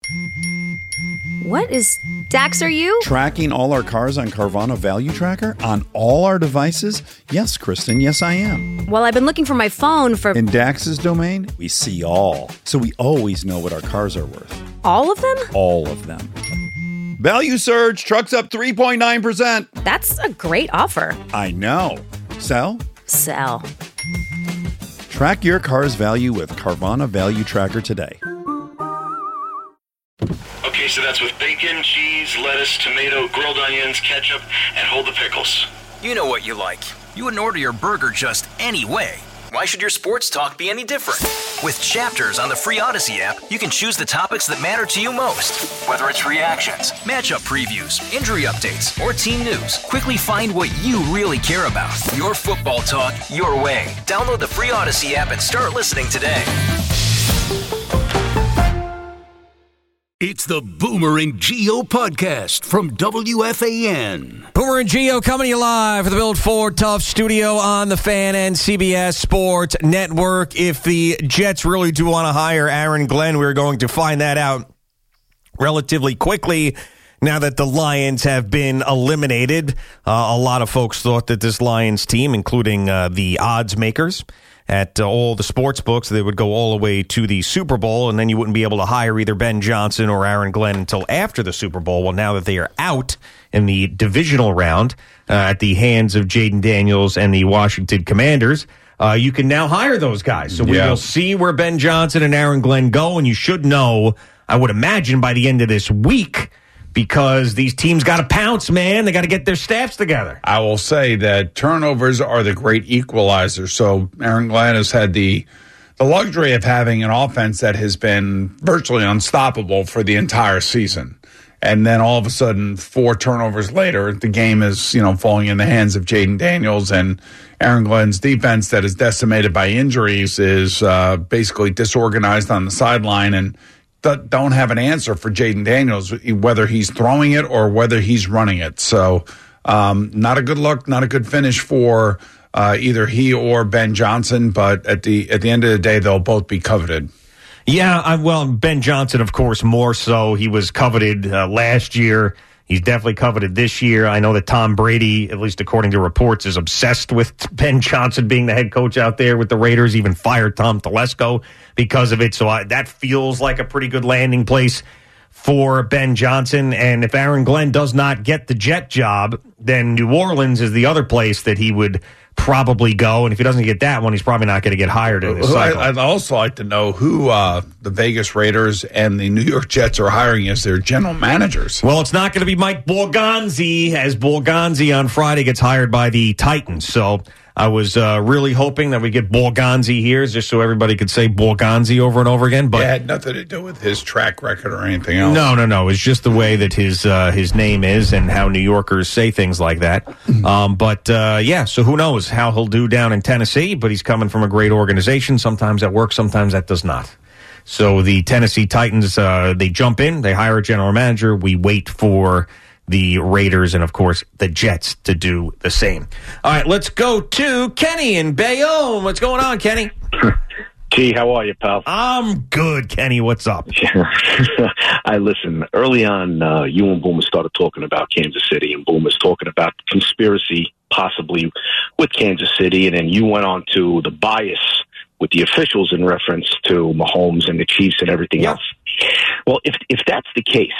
What is... Dax, are you? Tracking all our cars on Carvana Value Tracker on all our devices? Yes, Kristen, yes I am. Well, I've been looking for my phone for... In Dax's domain, we see all. So we always know what our cars are worth. All of them? All of them. Value surge, trucks up 3.9%. That's a great offer. I know. Sell? Sell. Track your car's value with Carvana Value Tracker today. Okay, so that's with bacon, cheese, lettuce, tomato, grilled onions, ketchup, and hold the pickles. You know what you like. You wouldn't order your burger just any way. Why should your sports talk be any different? With Chapters on the free Odyssey app, you can choose the topics that matter to you most. Whether it's reactions, matchup previews, injury updates, or team news, quickly find what you really care about. Your football talk, your way. Download the free Odyssey app and start listening today. It's the Boomer and Geo podcast from WFAN. Boomer and Geo coming to you live from the Build Ford Tough studio on the Fan and CBS Sports Network. If the Jets really do want to hire Aaron Glenn, we're going to find that out relatively quickly now that the Lions have been eliminated. A lot of folks thought that this Lions team, including the odds makers at all the sports books, they would go all the way to the Super Bowl, and then you wouldn't be able to hire either Ben Johnson or Aaron Glenn until after the Super Bowl. Well, now that they are out in the divisional round at the hands of Jaden Daniels and the Washington Commanders, you can now hire those guys. So we will see where Ben Johnson and Aaron Glenn go, and you should know, I would imagine, by the end of this week, because these teams got to pounce, man. They got to get their staffs together. I will say that turnovers are the great equalizer. So Aaron Glenn has had the luxury of having an offense that has been virtually unstoppable for the entire season. And then all of a sudden, 4 turnovers later, the game is, falling in the hands of Jaden Daniels, and Aaron Glenn's defense that is decimated by injuries is basically disorganized on the sideline and don't have an answer for Jaden Daniels, whether he's throwing it or whether he's running it. So not a good look, not a good finish for either he or Ben Johnson, but at the end of the day, they'll both be coveted. Yeah, well, Ben Johnson, of course, more so. He was coveted last year. He's definitely coveted this year. I know that Tom Brady, at least according to reports, is obsessed with Ben Johnson being the head coach out there with the Raiders, even fired Tom Telesco because of it. So that feels like a pretty good landing place for Ben Johnson. And if Aaron Glenn does not get the Jet job, then New Orleans is the other place that he would probably go. And if he doesn't get that one, he's probably not going to get hired in this cycle. I'd also like to know who the Vegas Raiders and the New York Jets are hiring as their general managers. Well, it's not going to be Mike Borgonzi, as Borgonzi on Friday gets hired by the Titans. So I was really hoping that we get Borgonzi here just so everybody could say Borgonzi over and over again. But it had nothing to do with his track record or anything else. No. It's just the way that his name is and how New Yorkers say things like that. So who knows how he'll do down in Tennessee, but he's coming from a great organization. Sometimes that works, sometimes that does not. So the Tennessee Titans, they jump in, they hire a general manager. We wait for the Raiders and, of course, the Jets to do the same. All right, let's go to Kenny in Bayonne. What's going on, Kenny? Gee, how are you, pal? I'm good, Kenny. What's up? Listen, early on, you and Boomer started talking about Kansas City, and Boomer's talking about conspiracy possibly with Kansas City, and then you went on to the bias with the officials in reference to Mahomes and the Chiefs and everything else. Well, if that's the case,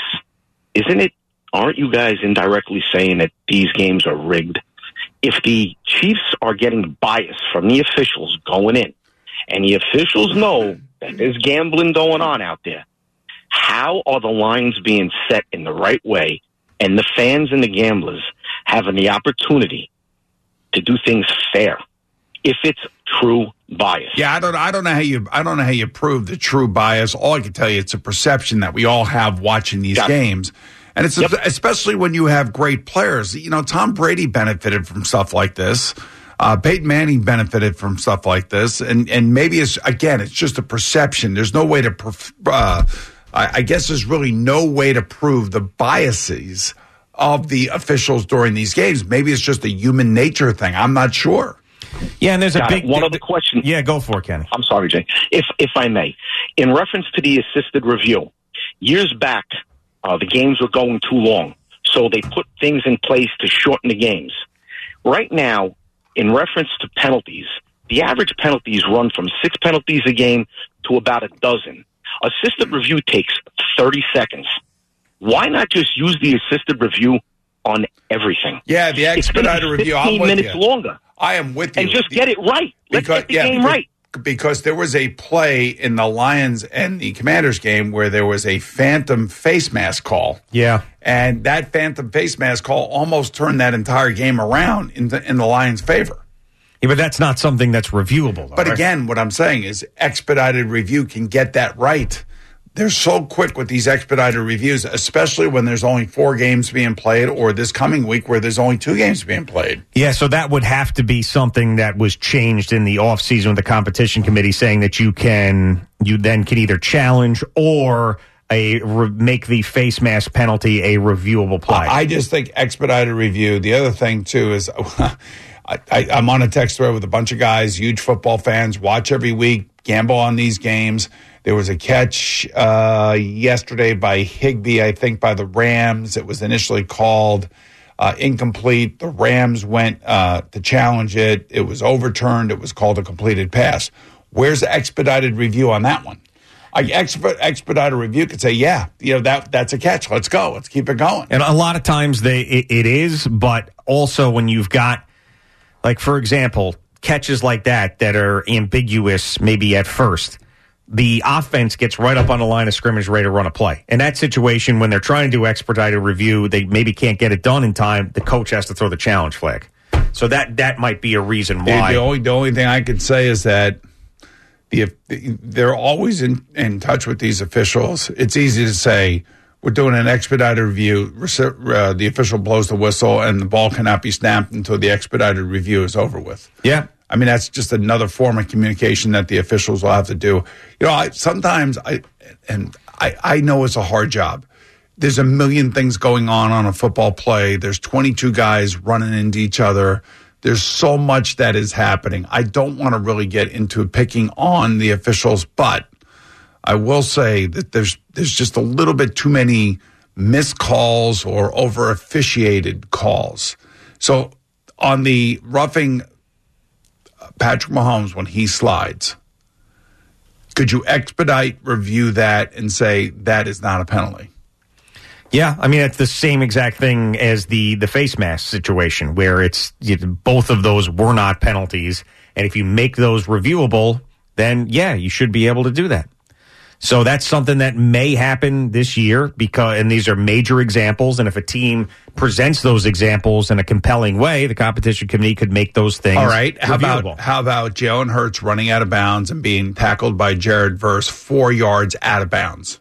aren't you guys indirectly saying that these games are rigged? If the Chiefs are getting bias from the officials going in, and the officials know that there's gambling going on out there, how are the lines being set in the right way and the fans and the gamblers having the opportunity to do things fair if it's true bias? Yeah, I don't know how you prove the true bias. All I can tell you, it's a perception that we all have watching these games. And it's especially when you have great players. Tom Brady benefited from stuff like this. Peyton Manning benefited from stuff like this. And maybe it's just a perception. There's no way to, I guess there's really no way to prove the biases of the officials during these games. Maybe it's just a human nature thing. I'm not sure. Yeah, and there's one other question. Yeah, go for it, Kenny. I'm sorry, Jay. If I may, in reference to the assisted review, Years back, the games were going too long, so they put things in place to shorten the games. Right now, in reference to penalties, the average penalties run from 6 penalties a game to about a dozen. Assisted review takes 30 seconds. Why not just use the assisted review on everything? Yeah, the expedited review. I'm with 15 minutes you. longer. I am with you. And just get it right. Let's get the game right. Because there was a play in the Lions and the Commanders game where there was a phantom face mask call. Yeah. And that phantom face mask call almost turned that entire game around in the Lions' favor. Yeah, but that's not something that's reviewable, though, But right? again, what I'm saying is expedited review can get that right. They're so quick with these expedited reviews, especially when there's only 4 games being played, or this coming week where there's only 2 games being played. Yeah, so that would have to be something that was changed in the offseason with the competition committee, saying that you then can either challenge or make the face mask penalty a reviewable play. I just think expedited review. The other thing, too, is I'm on a text thread with a bunch of guys, huge football fans, watch every week, gamble on these games. There was a catch yesterday by Higbee, I think, by the Rams. It was initially called incomplete. The Rams went to challenge it. It was overturned. It was called a completed pass. Where's the expedited review on that one? Expedited review could say, yeah, that's a catch. Let's go. Let's keep it going. And a lot of times it is, but also when you've got, like, for example, catches like that are ambiguous maybe at first, the offense gets right up on the line of scrimmage ready to run a play. In that situation, when they're trying to do expedited review, they maybe can't get it done in time. The coach has to throw the challenge flag. So that might be a reason why. The only thing I could say is that they're always in touch with these officials. It's easy to say, we're doing an expedited review. The official blows the whistle, and the ball cannot be snapped until the expedited review is over with. Yeah. I mean, that's just another form of communication that the officials will have to do. Sometimes I know it's a hard job. There's a million things going on a football play. There's 22 guys running into each other. There's so much that is happening. I don't want to really get into picking on the officials, but I will say that there's just a little bit too many missed calls or over officiated calls. So on the roughing Patrick Mahomes when he slides, could you expedite review that and say that is not a penalty? Yeah, I mean, it's the same exact thing as the face mask situation where it's both of those were not penalties. And if you make those reviewable, then, yeah, you should be able to do that. So that's something that may happen this year and these are major examples. And if a team presents those examples in a compelling way, the competition committee could make those things. All right. How reviewable. about Jalen Hurts running out of bounds and being tackled by Jared Verse 4 yards out of bounds?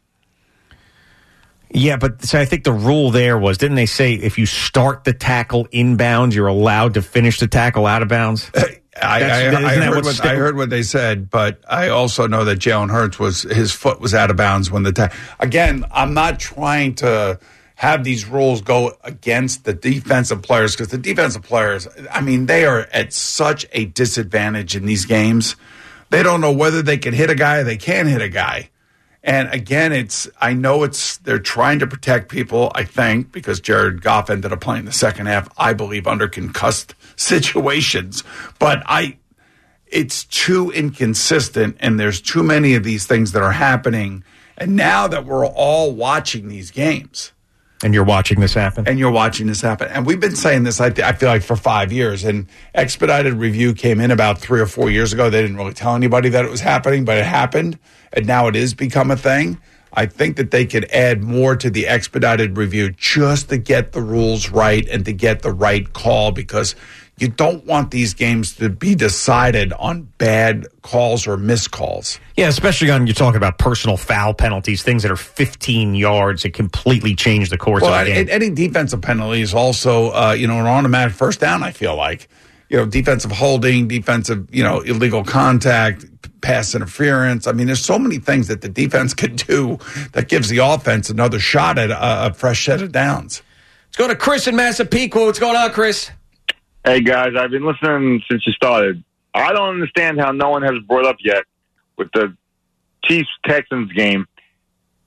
Yeah, but so I think the rule there was, didn't they say if you start the tackle inbounds, you're allowed to finish the tackle out of bounds? I heard what they said, but I also know that Jalen Hurts his foot was out of bounds when again, I'm not trying to have these rules go against the defensive players because the defensive players, I mean, they are at such a disadvantage in these games. They don't know whether they can hit a guy or they can't hit a guy. And again, they're trying to protect people, I think, because Jared Goff ended up playing the second half, I believe, under concussed situations. But it's too inconsistent, and there's too many of these things that are happening. And now that we're all watching these games. And you're watching this happen? And we've been saying this, I feel like, for 5 years. And expedited review came in about 3 or 4 years ago. They didn't really tell anybody that it was happening, but it happened. And now it has become a thing. I think that they could add more to the expedited review just to get the rules right and to get the right call, because you don't want these games to be decided on bad calls or missed calls. Yeah, especially you're talking about personal foul penalties, things that are 15 yards that completely change the course of the game. Any defensive penalty is also, an automatic first down, I feel like. Defensive holding, defensive, illegal contact, pass interference. I mean, there's so many things that the defense could do that gives the offense another shot at a fresh set of downs. Let's go to Chris in Massapequa. What's going on, Chris? Hey, guys, I've been listening since you started. I don't understand how no one has brought up yet with the Chiefs-Texans game.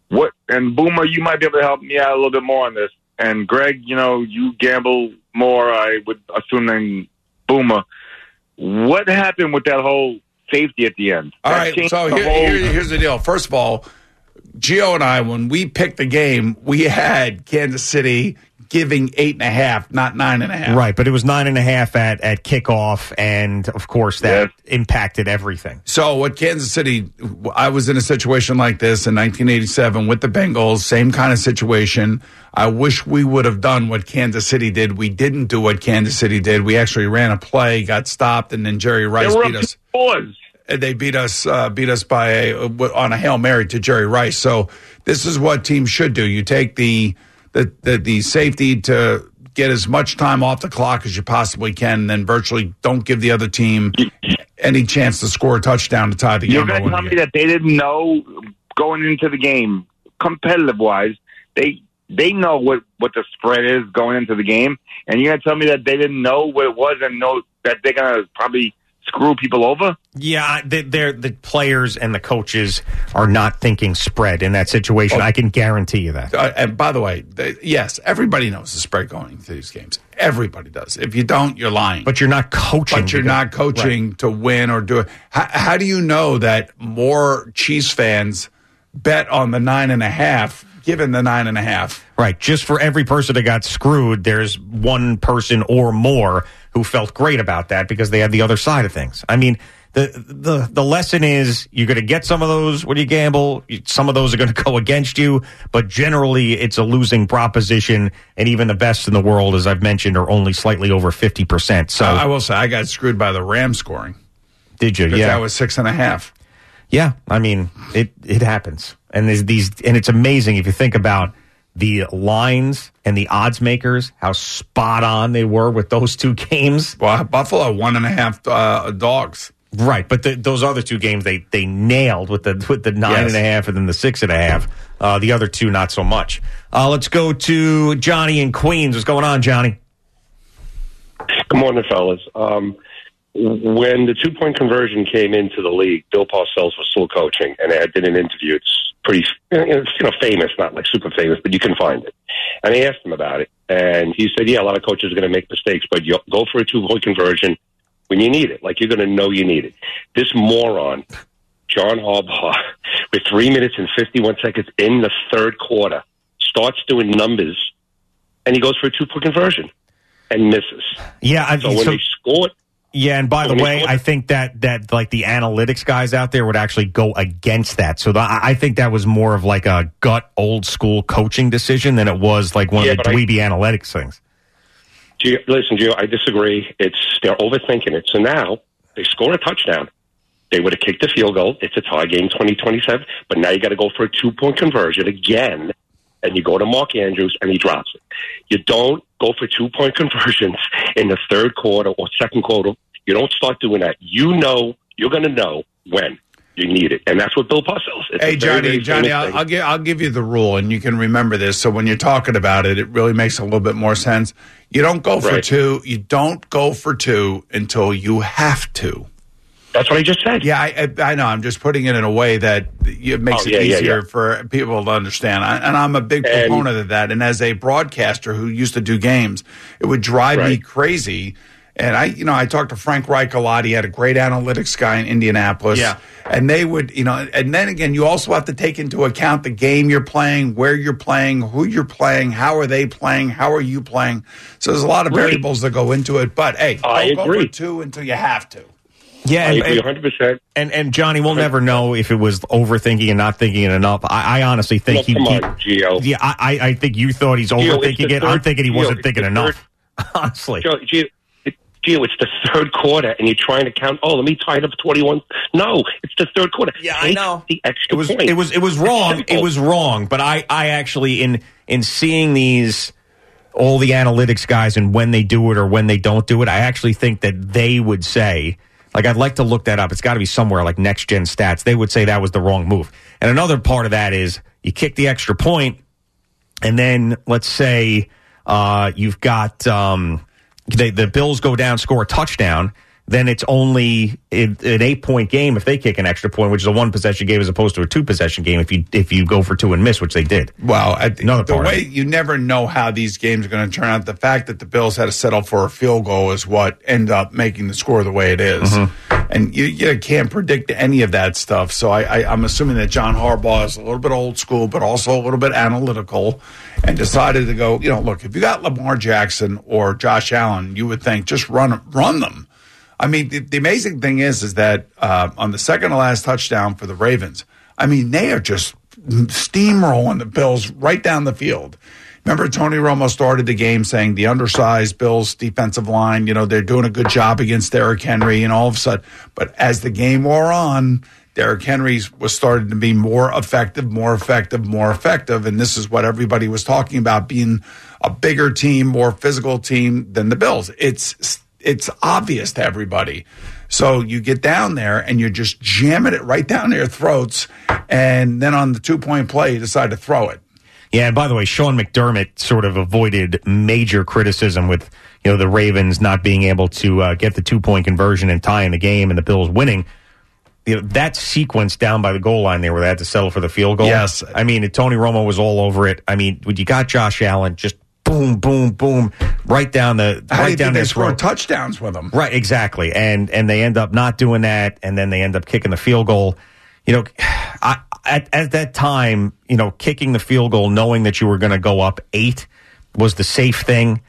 what? And Boomer, you might be able to help me out a little bit more on this. And Greg, you gamble more, I would assume, than Boomer. What happened with that whole safety at the end? All right, so here's the deal. First of all, Gio and I, when we picked the game, we had Kansas City giving 8.5, not 9.5. Right, but it was 9.5 at kickoff, and of course that impacted everything. So what Kansas City, I was in a situation like this in 1987 with the Bengals, same kind of situation. I wish we would have done what Kansas City did. We didn't do what Kansas City did. We actually ran a play, got stopped, and then Jerry Rice beat us. They beat us by on a Hail Mary to Jerry Rice. So this is what teams should do. You take the safety to get as much time off the clock as you possibly can, and then virtually don't give the other team any chance to score a touchdown to tie the game. You're going to tell me that they didn't know going into the game, competitive-wise, they know what the spread is going into the game, and you're going to tell me that they didn't know what it was and know that they're going to probably screw people over? Yeah, the players and the coaches are not thinking spread in that situation. I can guarantee you that. And by the way, yes, everybody knows the spread going into these games. Everybody does. If you don't, you're lying. But you're not coaching. But you're not coaching to win or do it. How do you know that more Chiefs fans bet on the 9.5 given the 9.5? Right. Just for every person that got screwed, there's one person or more who felt great about that because they had the other side of things. I mean, the lesson is you're going to get some of those when you gamble. Some of those are going to go against you, but generally it's a losing proposition, and even the best in the world, as I've mentioned, are only slightly over 50%. So I will say I got screwed by the Rams scoring. Did you? Yeah. That was 6.5. Yeah. I mean, it happens. And there's and it's amazing if you think about the lines and the odds makers, how spot on they were with those two games. Well, Buffalo 1.5 dogs. Right, but those other two games they nailed with the 9.5 and then the 6.5. The other two not so much. Let's go to Johnny in Queens. What's going on, Johnny? Good morning, fellas. When the 2-point conversion came into the league, Bill Parcells was still coaching, and I did an interview. It's pretty, famous, not like super famous, but you can find it. And I asked him about it, and he said, "Yeah, a lot of coaches are going to make mistakes, but you go for a 2-point conversion when you need it. Like you're going to know you need it." This moron, John Harbaugh, with 3 minutes and 51 seconds in the third quarter, starts doing numbers, and he goes for a 2-point conversion and misses. Yeah, so when they scored. Yeah, and by the way, I think that like the analytics guys out there would actually go against that. So I think that was more of like a gut old school coaching decision than it was like one of the dweeby analytics things. Listen, Gio, I disagree. They're overthinking it. So now they score a touchdown. They would have kicked the field goal. It's a tie game, 20-27. But now you got to go for a 2-point conversion again, and you go to Mark Andrews, and he drops it. You don't go for 2-point conversions in the third quarter or second quarter. You don't start doing that. You're going to know when you need it, and that's what Bill Parcells. Hey, Johnny, I'll give you the rule, and you can remember this. So when you're talking about it, it really makes a little bit more sense. You don't go for two. You don't go for two until you have to. That's what I just said. Yeah, I know. I'm just putting it in a way that it makes it easier for people to understand. And I'm a big proponent of that. And as a broadcaster who used to do games, it would drive me crazy. And I talked to Frank Reich a lot. He had a great analytics guy in Indianapolis. Yeah. And they would, and then again, you also have to take into account the game you're playing, where you're playing, who you're playing, how are they playing, how are you playing. So there's a lot of variables that go into it. But hey, don't go for two until you have to. Yeah, I agree 100%. And Johnny, we'll never know if it was overthinking and not thinking it enough. I honestly think Gio. Yeah, I think you thought he's overthinking it. I'm thinking he wasn't thinking enough. Honestly. Gio, it's the third quarter, and you're trying to count. Oh, let me tie it up 21. No, it's the third quarter. Yeah, I know. The extra point. It was wrong. It was wrong. But I actually in seeing all the analytics guys and when they do it or when they don't do it, I actually think that they would say. Like, I'd like to look that up. It's got to be somewhere like Next Gen Stats. They would say that was the wrong move. And another part of that is you kick the extra point, and then let's say you've got the Bills go down, score a touchdown. then it's only an 8-point game if they kick an extra point, which is a 1-possession game as opposed to a 2-possession game if you go for 2 and miss, which they did. Well, the way you never know how these games are going to turn out. The fact that the Bills had to settle for a field goal is what ended up making the score the way it is. And you can't predict any of that stuff. So I'm assuming that John Harbaugh is a little bit old school, but also a little bit analytical, and decided to go, look, if you got Lamar Jackson or Josh Allen, you would think just run them. I mean, the amazing thing is that on the second to last touchdown for the Ravens, I mean, they are just steamrolling the Bills right down the field. Remember, Tony Romo started the game saying the undersized Bills defensive line, they're doing a good job against Derrick Henry, and all of a sudden, but as the game wore on, Derrick Henry was starting to be more effective, and this is what everybody was talking about, being a bigger team, more physical team than the Bills. It's obvious to everybody. So you get down there and you're just jamming it right down their throats, and then on the 2-point play, you decide to throw it. Yeah, and by the way, Sean McDermott sort of avoided major criticism with the Ravens not being able to get the 2-point conversion and tying the game and the Bills winning. That sequence down by the goal line there where they had to settle for the field goal. Yes. I mean, Tony Romo was all over it. I mean, when you got Josh Allen, just boom, boom, boom, right down the How do you think they throat. score touchdowns with them? Right, exactly. And they end up not doing that, and then they end up kicking the field goal. At that time, kicking the field goal, knowing that you were going to go up 8 was the safe thing.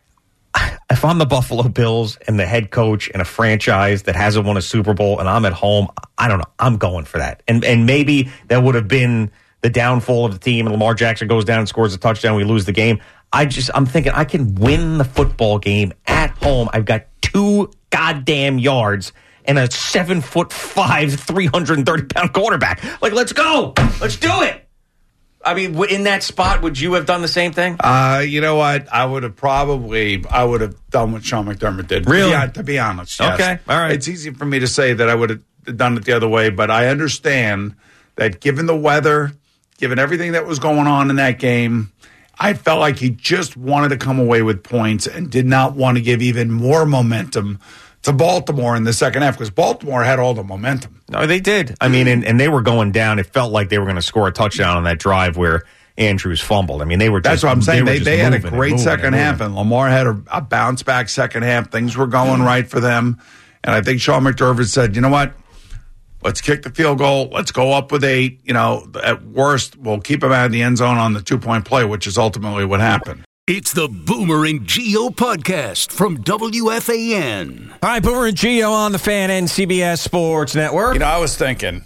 If I'm the Buffalo Bills and the head coach in a franchise that hasn't won a Super Bowl and I'm at home, I don't know, I'm going for that. And maybe that would have been the downfall of the team, and Lamar Jackson goes down and scores a touchdown, we lose the game. I'm thinking I can win the football game at home. I've got 2 goddamn yards and a 7'5", 330-pound quarterback. Like, let's go. Let's do it. I mean, in that spot, would you have done the same thing? You know what? I would have done what Sean McDermott did. Really? Yeah, to be honest. Yes. Okay. All right. It's easy for me to say that I would have done it the other way, but I understand that given the weather, given everything that was going on in that game, I felt like he just wanted to come away with points and did not want to give even more momentum to Baltimore in the second half, because Baltimore had all the momentum. No, they did. I mean, and they were going down. It felt like they were going to score a touchdown on that drive where Andrews fumbled. I mean, they were just, that's what I'm saying. They had a moving great second half, and Lamar had a bounce back second half. Things were going right for them. And I think Sean McDermott said, you know what? Let's kick the field goal. Let's go up with 8. At worst, we'll keep them out of the end zone on the 2-point play, which is ultimately what happened. It's the Boomer and Geo podcast from WFAN. All right, Boomer and Geo on the Fan and CBS Sports Network. I was thinking,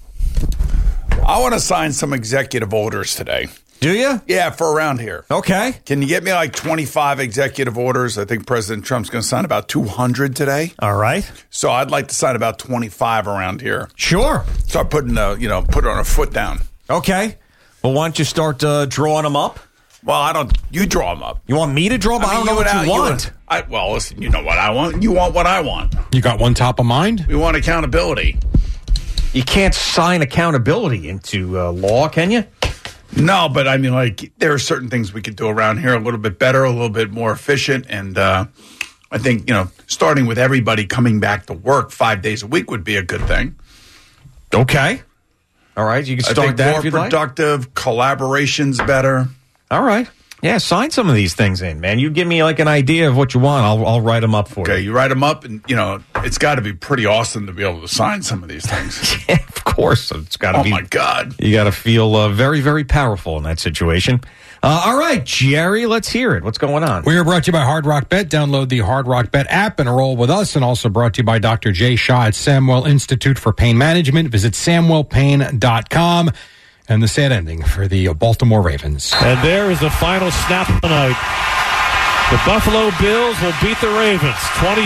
I want to sign some executive orders today. Do you? Yeah, for around here. Okay. Can you get me like 25 executive orders? I think President Trump's going to sign about 200 today. All right. So I'd like to sign about 25 around here. Sure. Start putting put on a foot down. Okay. Well, why don't you start drawing them up? Well, you draw them up. You want me to draw them? I don't know what you want. Listen, you know what I want. You want what I want. You got one top of mind? We want accountability. You can't sign accountability into law, can you? No, but I mean, there are certain things we could do around here a little bit better, a little bit more efficient. And I think, starting with everybody coming back to work 5 days a week would be a good thing. Okay. All right. You can start that if you'd like. More productive, collaboration's better. All right. Yeah, sign some of these things in, man. You give me an idea of what you want. I'll write them up for you. Okay, you write them up, and it's got to be pretty awesome to be able to sign some of these things. Yeah, of course, it's got to be. Oh my God! You got to feel very, very powerful in that situation. All right, Jerry, let's hear it. What's going on? We are brought to you by Hard Rock Bet. Download the Hard Rock Bet app and enroll with us. And also brought to you by Dr. Jay Shaw at Samuel Institute for Pain Management. Visit SamuelPain.com. And the sad ending for the Baltimore Ravens. And there is the final snap of the night. The Buffalo Bills will beat the Ravens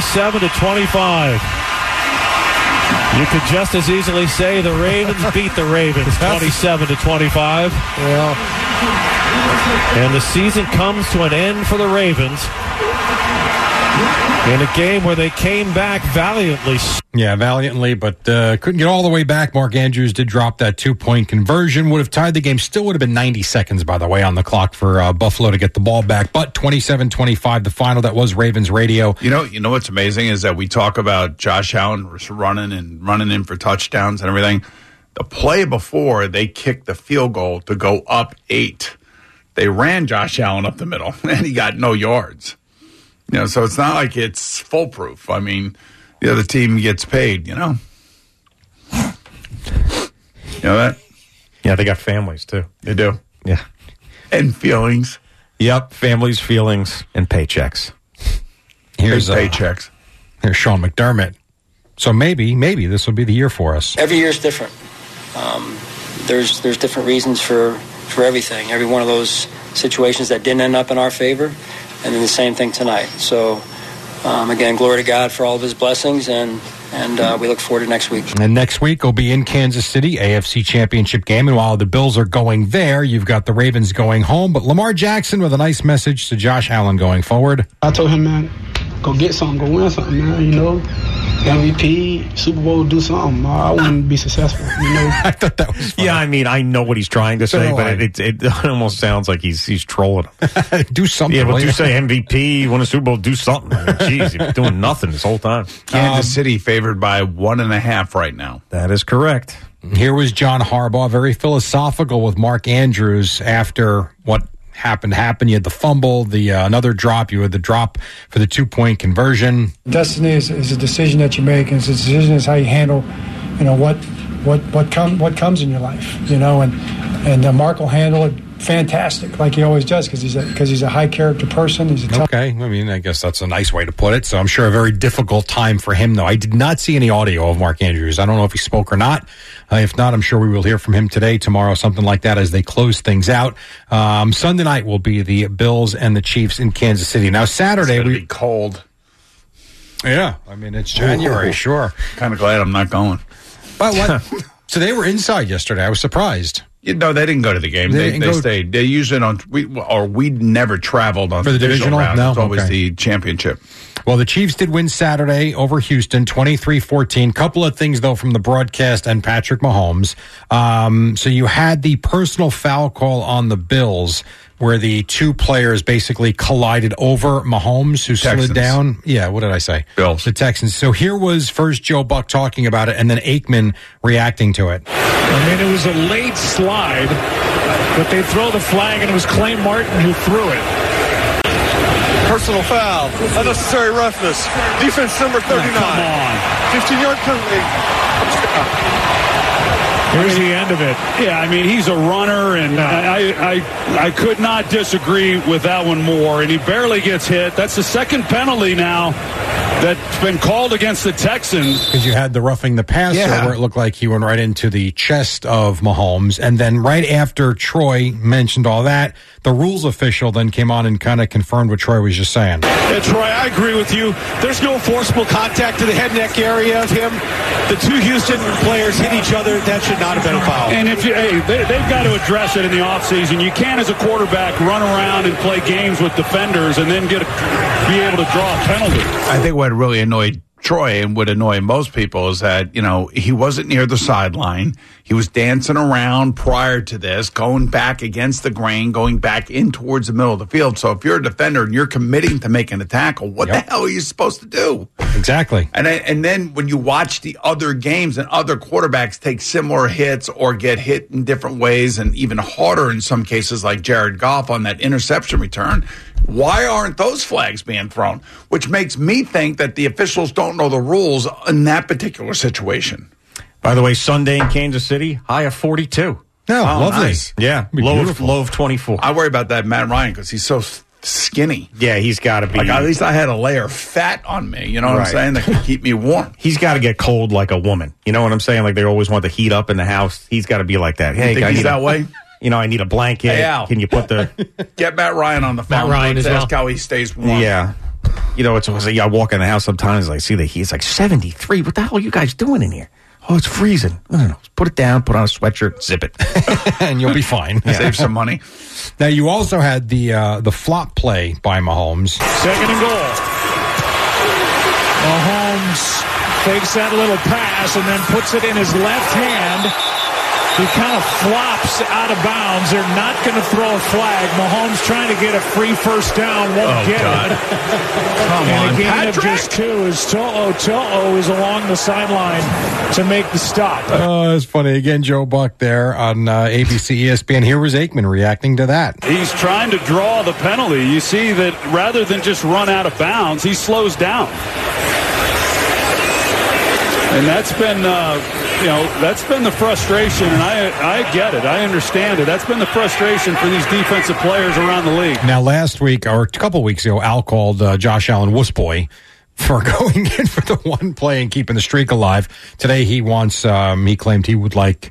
27-25. You could just as easily say the Ravens beat the Ravens 27-25. Yeah. And the season comes to an end for the Ravens. In a game where they came back valiantly. Yeah, valiantly, but couldn't get all the way back. Mark Andrews did drop that 2-point conversion. Would have tied the game. Still would have been 90 seconds, by the way, on the clock for Buffalo to get the ball back. But 27-25, the final. That was Ravens radio. You know what's amazing is that we talk about Josh Allen running in for touchdowns and everything. The play before, they kicked the field goal to go up 8. They ran Josh Allen up the middle, and he got no yards. So it's not like it's foolproof. I mean, the other team gets paid, You know that? Yeah, they got families, too. They do. Yeah. And feelings. Yep, families, feelings, and paychecks. Here's paychecks. Here's Sean McDermott. So maybe this will be the year for us. Every year is different. There's different reasons for everything. Every one of those situations that didn't end up in our favor. And then the same thing tonight. So, again, glory to God for all of his blessings, and we look forward to next week. And next week will be in Kansas City, AFC Championship game. And while the Bills are going there, you've got the Ravens going home. But Lamar Jackson with a nice message to Josh Allen going forward. I told him, man, go get something, go win something, man, MVP, Super Bowl, do something. I wouldn't be successful, I thought that was funny. Yeah, I mean, I know what he's trying to say, but it almost sounds like he's trolling him. Do something. Yeah, but you say MVP, win a Super Bowl, do something. I mean, geez, you've been doing nothing this whole time. Kansas City favored by 1.5 right now. That is correct. Here was John Harbaugh, very philosophical with Mark Andrews after what happened. You had the fumble, the another drop. You had the drop for the 2-point conversion. Destiny is a decision that you make, and it's a decision is how you handle, what comes in your life, and Mark will handle it fantastic, like he always does, because he's a high character person. He's a tough. Okay, I mean, I guess that's a nice way to put it. So I'm sure a very difficult time for him, though. I did not see any audio of Mark Andrews. I don't know if he spoke or not. If not, I'm sure we will hear from him today, tomorrow, something like that, as they close things out. Sunday night will be the Bills and the Chiefs in Kansas City. Now Saturday, be cold. Yeah, I mean it's January, sure. Kind of glad I'm not going. But what? So they were inside yesterday. I was surprised. They didn't go to the game. They stayed. They usually don't. We never traveled on for the divisional round. No, it's always the championship. Well, the Chiefs did win Saturday over Houston, 23-14. Couple of things, though, from the broadcast and Patrick Mahomes. So you had the personal foul call on the Bills, where the two players basically collided over Mahomes, who slid down. Yeah, what did I say? Bills. The Texans. So here was first Joe Buck talking about it, and then Aikman reacting to it. I mean, it was a late slide, but they throw the flag, and it was Clay Martin who threw it. Personal foul, unnecessary roughness, defense number 39. Come on. 15-yard penalty. Here's the end of it. Yeah, I mean, he's a runner, and I could not disagree with that one more. And he barely gets hit. That's the second penalty now that's been called against the Texans. Because you had the roughing the passer, where it looked like he went right into the chest of Mahomes. And then right after Troy mentioned all that, the rules official then came on and kind of confirmed what Troy was just saying. Yeah, Troy, I agree with you. There's no forcible contact to the head neck area of him. The two Houston players hit each other. That should not have been a foul. And if they've got to address it in the offseason. You can't, as a quarterback, run around and play games with defenders and then be able to draw a penalty. I think what really annoyed Troy and would annoy most people is that, he wasn't near the sideline. He was dancing around prior to this, going back against the grain, going back in towards the middle of the field. So if you're a defender and you're committing to making a tackle, what the hell are you supposed to do? Exactly. And then when you watch the other games and other quarterbacks take similar hits or get hit in different ways and even harder in some cases, like Jared Goff on that interception return, why aren't those flags being thrown? Which makes me think that the officials don't know the rules in that particular situation. By the way, Sunday in Kansas City, high of 42. Oh, lovely. Nice. Yeah, low of 24. I worry about that Matt Ryan because he's so skinny. Yeah, he's got to be. Like, at least I had a layer of fat on me, you know what I'm saying, that can keep me warm. He's got to get cold like a woman. You know what I'm saying? Like, they always want the heat up in the house. He's got to be like that. Hey, you think he's that way? I need a blanket. Hey, Al. Can you put the... Get Matt Ryan on the phone. Matt Ryan as well. Ask how he stays warm. Yeah. It's I walk in the house sometimes, I see the heat. It's like 73. What the hell are you guys doing in here? Oh, it's freezing. No. Put it down, put on a sweatshirt, zip it. And you'll be fine. Save some money. Now, you also had the flop play by Mahomes. Second and goal. Mahomes fakes that little pass and then puts it in his left hand. He kind of flops out of bounds. They're not going to throw a flag. Mahomes trying to get a free first down. Won't get it. Come on, a gain Patrick. of just 2 is To'o is along the sideline to make the stop. Oh, it's funny. Again, Joe Buck there on ABC ESPN. Here was Aikman reacting to that. He's trying to draw the penalty. You see that rather than just run out of bounds, he slows down. And that's been, that's been the frustration, and I get it. I understand it. That's been the frustration for these defensive players around the league. Now, last week, or a couple weeks ago, Al called Josh Allen wussboy for going in for the one play and keeping the streak alive. Today, he wants, he claimed he would like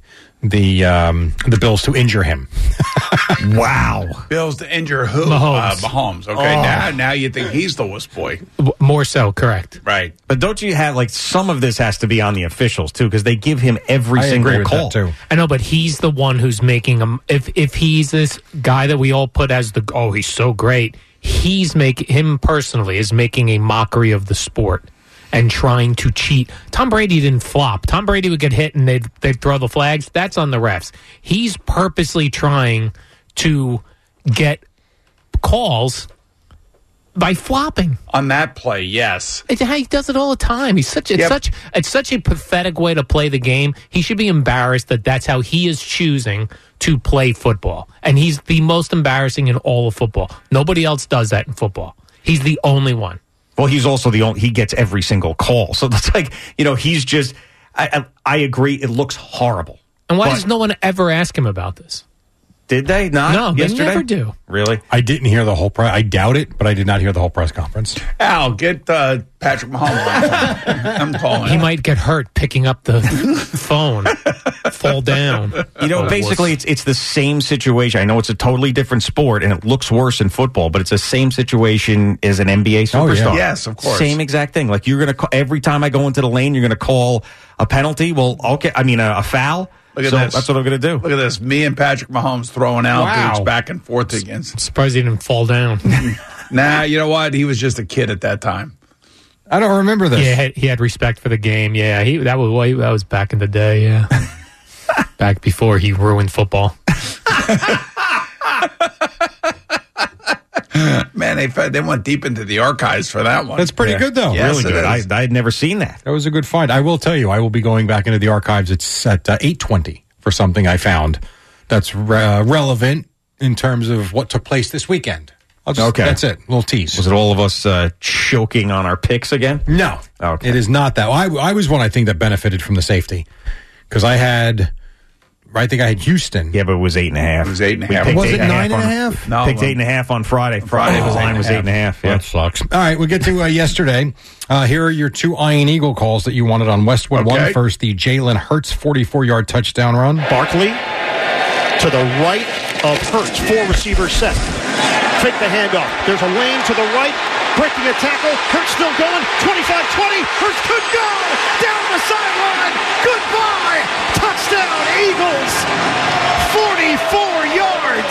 the Bills to injure him. Wow. Bills to injure who? Mahomes. Okay, now you think he's the wuss boy. More so, correct. Right. But don't you have, like, some of this has to be on the officials, too, because they give him every single call. Too. I know, but he's the one who's making him. If he's this guy that we all put as he's so great, him personally is making a mockery of the sport and trying to cheat. Tom Brady didn't flop. Tom Brady would get hit and they'd throw the flags. That's on the refs. He's purposely trying to get calls by flopping. On that play, yes. He does it all the time. It's such a pathetic way to play the game. He should be embarrassed that that's how he is choosing to play football. And he's the most embarrassing in all of football. Nobody else does that in football. He's the only one. Well, he's also he gets every single call. So that's like, he's just, I agree, it looks horrible. And why does no one ever ask him about this? Did they not? No, yesterday? They never do. Really? I didn't hear the whole press. I doubt it, but I did not hear the whole press conference. Al, get Patrick Mahomes. I'm calling. He might get hurt picking up the phone, fall down. Basically, it's the same situation. I know it's a totally different sport, and it looks worse in football, but it's the same situation as an NBA superstar. Oh, yeah. Yes, of course. Same exact thing. Like, you're going to every time I go into the lane, you're going to call a penalty. Well, okay, a foul. Look at so this. That's what I'm going to do. Look at this. Me and Patrick Mahomes throwing altitudes back and forth against. Surprised he didn't fall down. Nah, you know what? He was just a kid at that time. I don't remember this. Yeah, he had respect for the game. Yeah, that was back in the day. Yeah, back before he ruined football. Man, they went deep into the archives for that one. That's pretty good, though. Yes, really good. I had never seen that. That was a good find. I will tell you, I will be going back into the archives. It's at 8:20 for something I found that's relevant in terms of what took place this weekend. Okay. That's it. A little tease. Was it all of us choking on our picks again? No. Okay. It is not that. I was one, I think, that benefited from the safety because I think I had Houston. Yeah, but it was 8.5. It was 8.5. Was it 9.5? No, picked 8.5 on Friday. Friday was 8.5. Yeah, that sucks. All right, we'll get to yesterday. Here are your two Iron Eagle calls that you wanted on Westwood. Okay. One first, the Jalen Hurts 44-yard touchdown run. Barkley to the right of Hurts. 4 receivers set. Take the handoff. There's a lane to the right. Breaking a tackle. Hurts still going. 25-20. Hurts could go. Down the sideline. Goodbye. Touchdown, Eagles. 44 yards.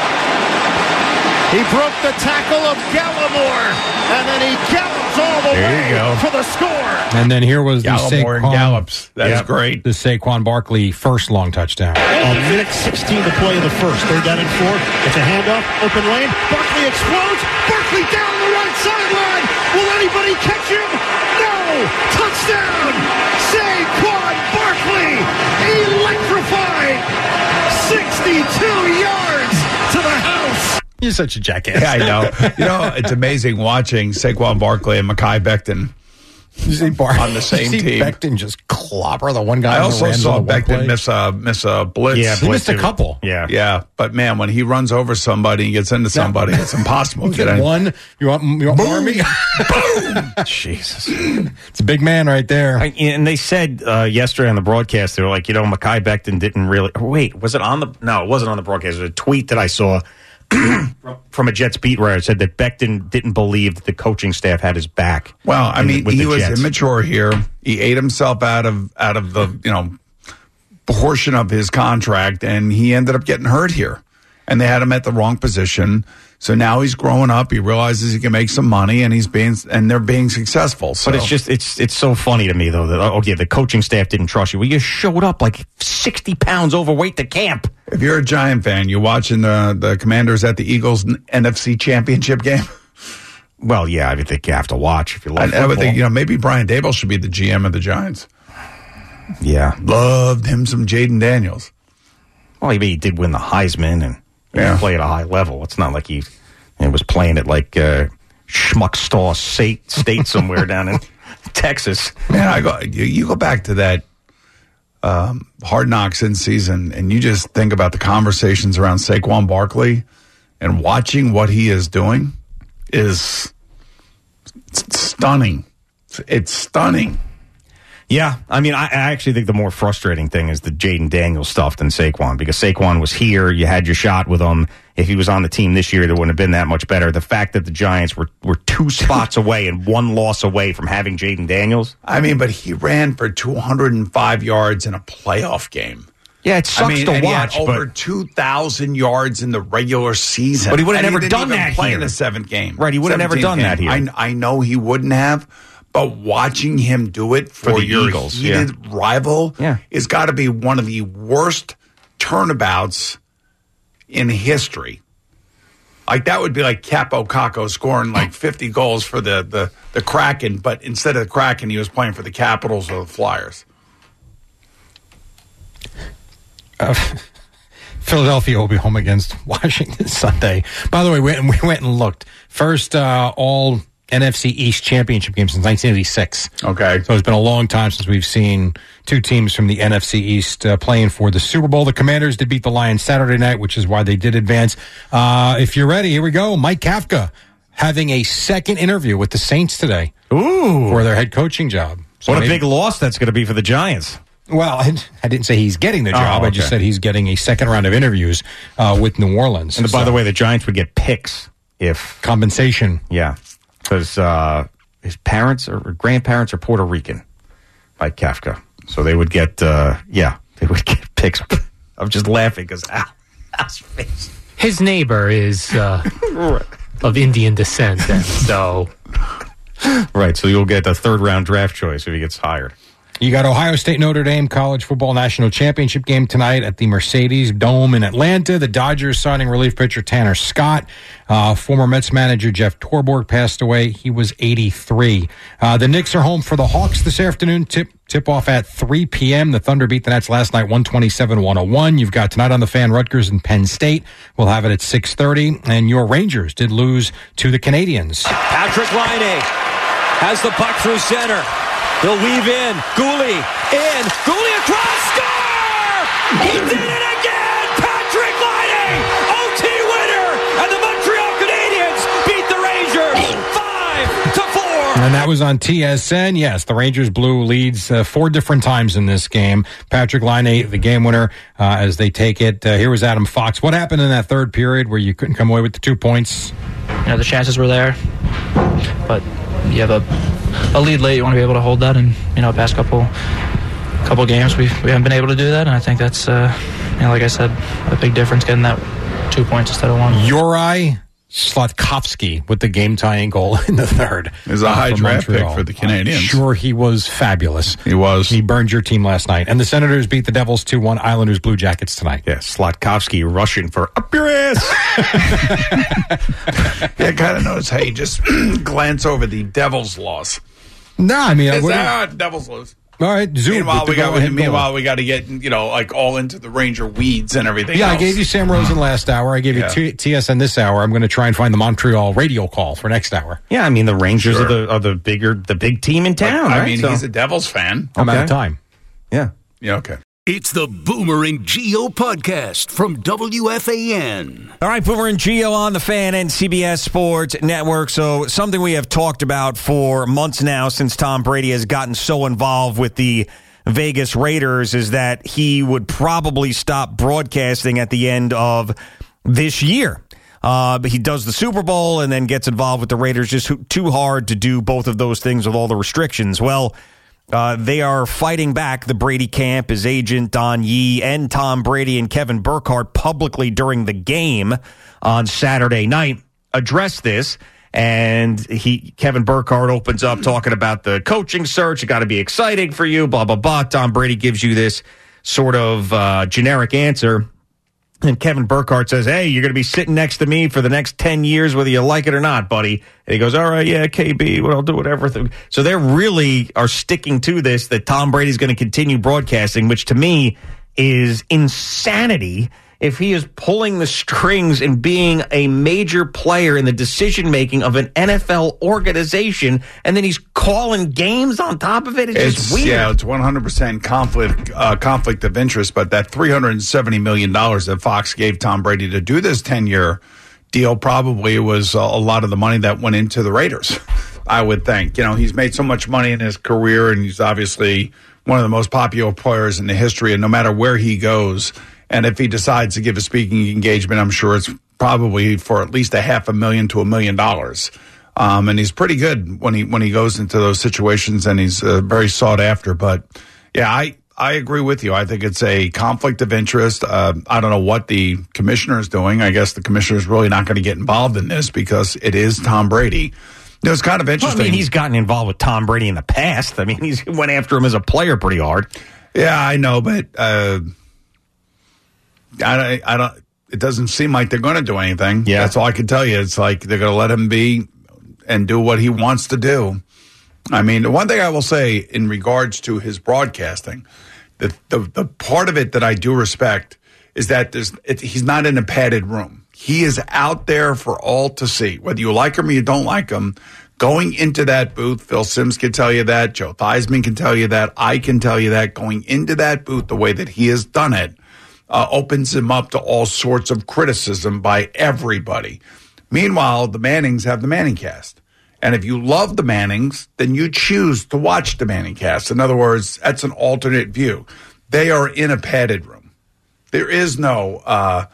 He broke the tackle of Gallimore. And then he gallops all the way for the score. And then here was the Gallimore Saquon. and gallops. That's great. The Saquon Barkley first long touchdown. A minute 16 to play in the first. 3rd down and 4. It's a handoff. Open lane. Barkley explodes. Barkley down the right sideline. Will anybody catch him? No. Touchdown. Saquon Barkley. Electrified. 62 yards to the house. You're such a jackass. Yeah, I know. It's amazing watching Saquon Barkley and Mekhi Becton on the same team. Becton just clobber the one guy. I also saw Becton miss a blitz. Yeah, he missed a couple. Yeah. But man, when he runs over somebody and gets into somebody, it's impossible to get in. One, you want more of me? Boom! Jesus, it's a big man right there. And they said yesterday on the broadcast, they were like, Mekhi Becton didn't really. Wait, was it on the? No, it wasn't on the broadcast. It was a tweet that I saw from a Jets beat writer. It said that Becton didn't believe that the coaching staff had his back. Well, I mean, he was Jets. immature here. He ate himself out of the portion of his contract, and he ended up getting hurt here. And they had him at the wrong position. So now he's growing up. He realizes he can make some money, and they're being successful. So. But it's just it's so funny to me though that the coaching staff didn't trust you. Well, you showed up like 60 pounds overweight to camp. If you're a Giant fan, you're watching the Commanders at the Eagles NFC Championship game. Well, yeah, I think you have to watch if you love football. I would think maybe Brian Daboll should be the GM of the Giants. Yeah, loved him some Jaden Daniels. Well, he did win the Heisman and. Play at a high level. It's not like he was playing at like Schmuckstaw State somewhere down in Texas. Man, you go back to that Hard Knocks in season, and you just think about the conversations around Saquon Barkley, and watching what he is doing is stunning. It's stunning. Yeah, I mean, I actually think the more frustrating thing is the Jaden Daniels stuff than Saquon, because Saquon was here, you had your shot with him. If he was on the team this year, it wouldn't have been that much better. The fact that the Giants were 2 spots away and 1 loss away from having Jaden Daniels. I mean, but he ran for 205 yards in a playoff game. Yeah, it sucks to watch. He had over 2,000 yards in the regular season. But he would have never done that here. Play in the 7th game. Right, he would have never done that here. I know he wouldn't have. But watching him do it for the your Eagles, heated rival is got to be one of the worst turnabouts in history. Like, that would be like Capo Caco scoring like 50 goals for the Kraken, but instead of the Kraken, he was playing for the Capitals or the Flyers. Philadelphia will be home against Washington Sunday. By the way, we went and looked. First, all NFC East championship game since 1986. Okay. So it's been a long time since we've seen 2 teams from the NFC East playing for the Super Bowl. The Commanders did beat the Lions Saturday night, which is why they did advance. If you're ready, here we go. Mike Kafka having a second interview with the Saints today. Ooh. For their head coaching job. So what a big loss that's going to be for the Giants. Well, I didn't say he's getting the job. Okay. I just said he's getting a second round of interviews with New Orleans. And by the way, the Giants would get picks if... Compensation. Yeah. Because his parents or grandparents are Puerto Rican, like Kafka. So they would get, they would get picks. I'm just laughing because Al's face. His neighbor is of Indian descent, and so... Right, so you'll get a 3rd-round draft choice if he gets hired. You got Ohio State Notre Dame College Football National Championship game tonight at the Mercedes Dome in Atlanta. The Dodgers signing relief pitcher Tanner Scott. Former Mets manager Jeff Torborg passed away. He was 83. The Knicks are home for the Hawks this afternoon. Tip off at 3 p.m. The Thunder beat the Nets last night 127-101. You've got tonight on the Fan Rutgers and Penn State. We'll have it at 6:30. And your Rangers did lose to the Canadiens. Patrick Laine has the puck through center. He'll weave in. Gouli in. Gouli across. Score! He did it again! Patrick Laine! OT winner! And the Montreal Canadiens beat the Rangers 5-4. And that was on TSN. Yes, the Rangers blew leads 4 different times in this game. Patrick Laine, the game winner, as they take it. Here was Adam Fox. What happened in that third period where you couldn't come away with the 2 points? The chances were there, but you have a lead late. You want to be able to hold that, and past couple games we haven't been able to do that, and I think that's like I said, a big difference getting that 2 points instead of 1. Juraj Slatkovsky with the game-tying goal in the third. It was a high draft pick for the Canadians. I'm sure he was fabulous. He was. He burned your team last night. And the Senators beat the Devils 2-1. Islanders Blue Jackets tonight. Yeah, Slatkovsky rushing for up your ass. Yeah, I kind of noticed how you just glance over the Devils loss. No, I mean... Devils lose. All right, Zoom. Meanwhile, we got to get, all into the Ranger weeds and everything else. I gave you Sam Rosen last hour. I gave you TSN this hour. I'm going to try and find the Montreal radio call for next hour. Yeah, I mean, the Rangers are the big team in town, right? I mean, he's a Devils fan. I'm out of time. Yeah. Yeah, okay. It's the Boomer and Geo podcast from WFAN. All right, Boomer and Geo on the Fan and CBS Sports Network. So something we have talked about for months now since Tom Brady has gotten so involved with the Vegas Raiders is that he would probably stop broadcasting at the end of this year. He does the Super Bowl and then gets involved with the Raiders. Just too hard to do both of those things with all the restrictions. Well, They are fighting back the Brady camp. His agent, Don Yee, and Tom Brady and Kevin Burkhardt publicly during the game on Saturday night addressed this. And Kevin Burkhardt opens up talking about the coaching search. It got to be exciting for you, blah, blah, blah. Tom Brady gives you this sort of generic answer. And Kevin Burkhardt says, hey, you're going to be sitting next to me for the next 10 years, whether you like it or not, buddy. And he goes, all right, yeah, KB, well, I'll do whatever. So they really are sticking to this, that Tom Brady's going to continue broadcasting, which to me is insanity. If he is pulling the strings and being a major player in the decision-making of an NFL organization, and then he's calling games on top of it, it's just weird. Yeah, it's 100% conflict of interest, but that $370 million that Fox gave Tom Brady to do this 10-year deal probably was a lot of the money that went into the Raiders, I would think. You know, he's made so much money in his career, and he's obviously one of the most popular players in the history, and no matter where he goes, and if he decides to give a speaking engagement, I'm sure it's probably for at least $500,000 to $1 million. And he's pretty good when he goes into those situations, and he's very sought after. But yeah, I agree with you. I think it's a conflict of interest. I don't know what the commissioner is doing. I guess the commissioner is really not going to get involved in this because it is Tom Brady. It was kind of interesting. Well, I mean, he's gotten involved with Tom Brady in the past. I mean, he went after him as a player pretty hard. Yeah, I know, but I don't. It doesn't seem like they're going to do anything. Yeah, that's all I can tell you. It's like they're going to let him be and do what he wants to do. I mean, the one thing I will say in regards to his broadcasting, the part of it that I do respect is that he's not in a padded room. He is out there for all to see, whether you like him or you don't like him. Going into that booth, Phil Simms can tell you that. Joe Theismann can tell you that. I can tell you that. Going into that booth the way that he has done it opens him up to all sorts of criticism by everybody. Meanwhile, the Mannings have the Manning cast. And if you love the Mannings, then you choose to watch the Manning cast. In other words, that's an alternate view. They are in a padded room. There is no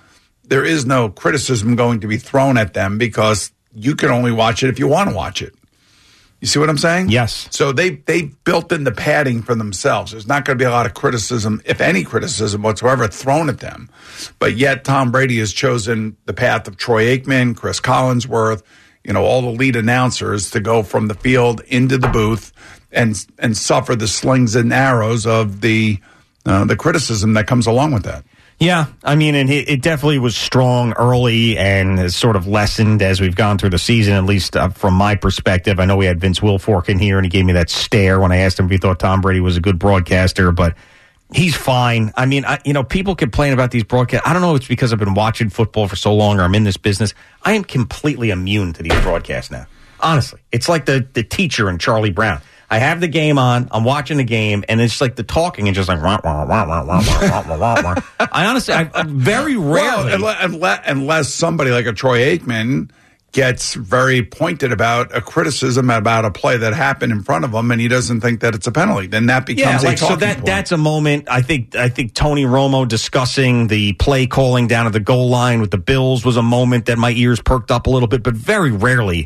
criticism going to be thrown at them because you can only watch it if you want to watch it. You see what I'm saying? Yes. So they built in the padding for themselves. There's not going to be a lot of criticism, if any criticism whatsoever, thrown at them. But yet Tom Brady has chosen the path of Troy Aikman, Chris Collinsworth, all the lead announcers to go from the field into the booth and suffer the slings and arrows of the criticism that comes along with that. Yeah, I mean, and it definitely was strong early and has sort of lessened as we've gone through the season, at least from my perspective. I know we had Vince Wilfork in here, and he gave me that stare when I asked him if he thought Tom Brady was a good broadcaster, but he's fine. I mean, people complain about these broadcasts. I don't know if it's because I've been watching football for so long or I'm in this business. I am completely immune to these broadcasts now. Honestly, it's like the teacher in Charlie Brown. I have the game on, I'm watching the game, and it's like the talking and just like, wah, wah, wah, wah, wah, wah, wah, wah. I honestly, I very rarely. Well, unless somebody like a Troy Aikman gets very pointed about a criticism about a play that happened in front of him, and he doesn't think that it's a penalty, then that becomes a talking point. That's a moment. I think Tony Romo discussing the play calling down at the goal line with the Bills was a moment that my ears perked up a little bit, but very rarely.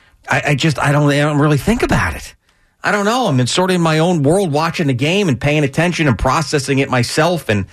I don't really think about it. I don't know. I'm sort of in my own world watching the game and paying attention and processing it myself. And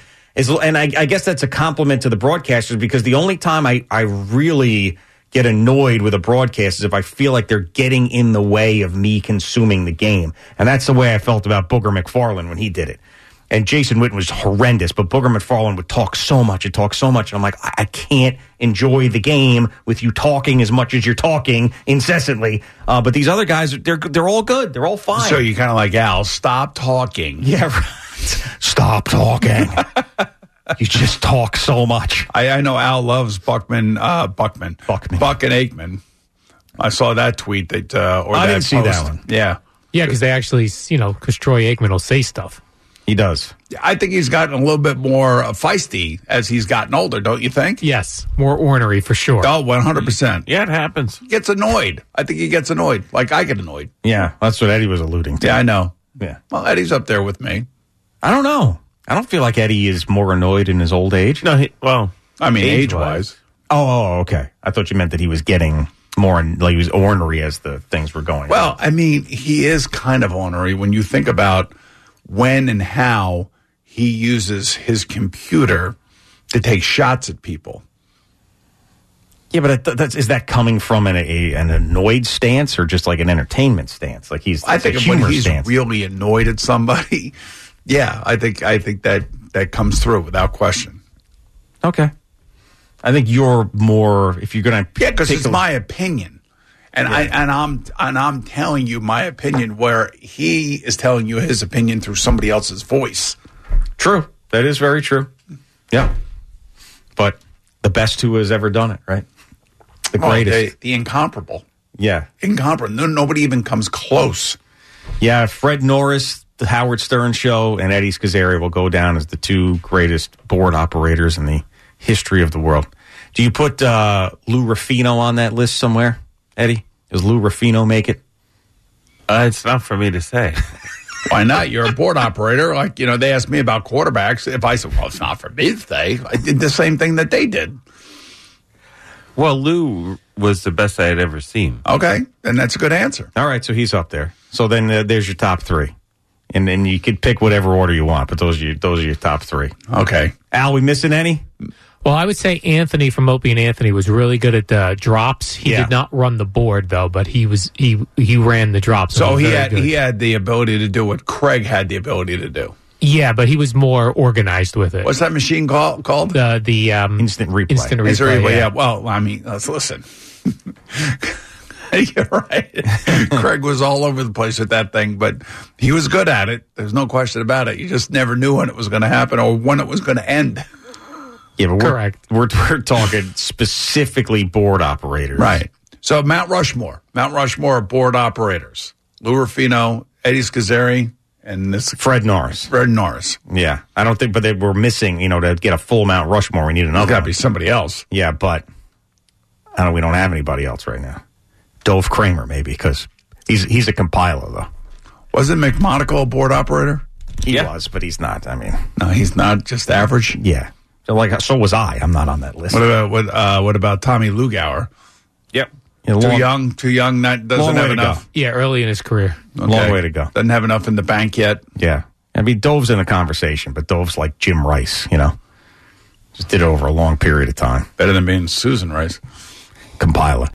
I guess that's a compliment to the broadcasters because the only time I really get annoyed with a broadcast is if I feel like they're getting in the way of me consuming the game. And that's the way I felt about Booger McFarland when he did it. And Jason Witten was horrendous, but Booger McFarland would talk so much and talk so much. And I'm like, I can't enjoy the game with you talking as much as you're talking incessantly. But these other guys, they're all good. They're all fine. So you kind of like, Al, stop talking. Yeah, right. Stop talking. You just talk so much. I know Al loves Buck and Aikman. I saw that tweet that I didn't see that one. Yeah. Yeah, because they actually, because Troy Aikman will say stuff. He does. I think he's gotten a little bit more feisty as he's gotten older, don't you think? Yes, more ornery for sure. Oh, 100%. Yeah, it happens. He gets annoyed. I think he gets annoyed, like I get annoyed. Yeah, that's what Eddie was alluding to. Yeah, I know. Yeah. Well, Eddie's up there with me. I don't know. I don't feel like Eddie is more annoyed in his old age. No, I mean, age-wise. Oh, okay. I thought you meant that he was getting... more like he was ornery as the things were going. Well, I mean, he is kind of ornery when you think about when and how he uses his computer to take shots at people. Yeah, but is that coming from an annoyed stance or just like an entertainment stance? Like I think when he's really annoyed at somebody, yeah, I think that comes through without question. Okay, I think you're more if you're going to because it's my opinion, and I'm telling you my opinion where he is telling you his opinion through somebody else's voice. True, that is very true. Yeah, but the best who has ever done it, right? The greatest. The incomparable. Yeah. Incomparable. Nobody even comes close. Yeah, Fred Norris, the Howard Stern Show, and Eddie Scozzare will go down as the two greatest board operators in the history of the world. Do you put Lou Ruffino on that list somewhere, Eddie? Does Lou Ruffino make it? It's not for me to say. Why not? You're a board operator. Like, they asked me about quarterbacks. If I said, well, it's not for me to say, I did the same thing that they did. Well, Lou was the best I had ever seen. Okay, and that's a good answer. All right, so he's up there. So then there's your top three. And then you could pick whatever order you want, but those are your top three. Okay. Al, we missing any? Well, I would say Anthony from Opie and Anthony was really good at drops. He did not run the board though, but he ran the drops. So he had the ability to do what Craig had the ability to do. Yeah, but he was more organized with it. What's that machine called? The instant replay. Instant replay. Yeah. Well, I mean, let's listen. You're right. Craig was all over the place with that thing, but he was good at it. There's no question about it. You just never knew when it was going to happen or when it was going to end. Yeah, but correct. We're talking specifically board operators, right? So Mount Rushmore of board operators: Lou Ruffino, Eddie Scozzare, and this Fred Norris. Fred Norris. Yeah, I don't think, but they were missing. To get a full Mount Rushmore, we need another. Got to be somebody else. Yeah, but we don't have anybody else right now. Dove Kramer, maybe, because he's a compiler though. Wasn't McMonagle a board operator? He was, but he's not. I mean, no, he's not. Just average. Yeah. So was I. I'm not on that list. What about Tommy Lugauer? Yep. Too young. Doesn't have enough. Yeah, early in his career. Okay. Long way to go. Doesn't have enough in the bank yet. Yeah. I mean, Dove's in the conversation, but Dove's like Jim Rice, Just did it over a long period of time. Better than being Susan Rice. Compiler.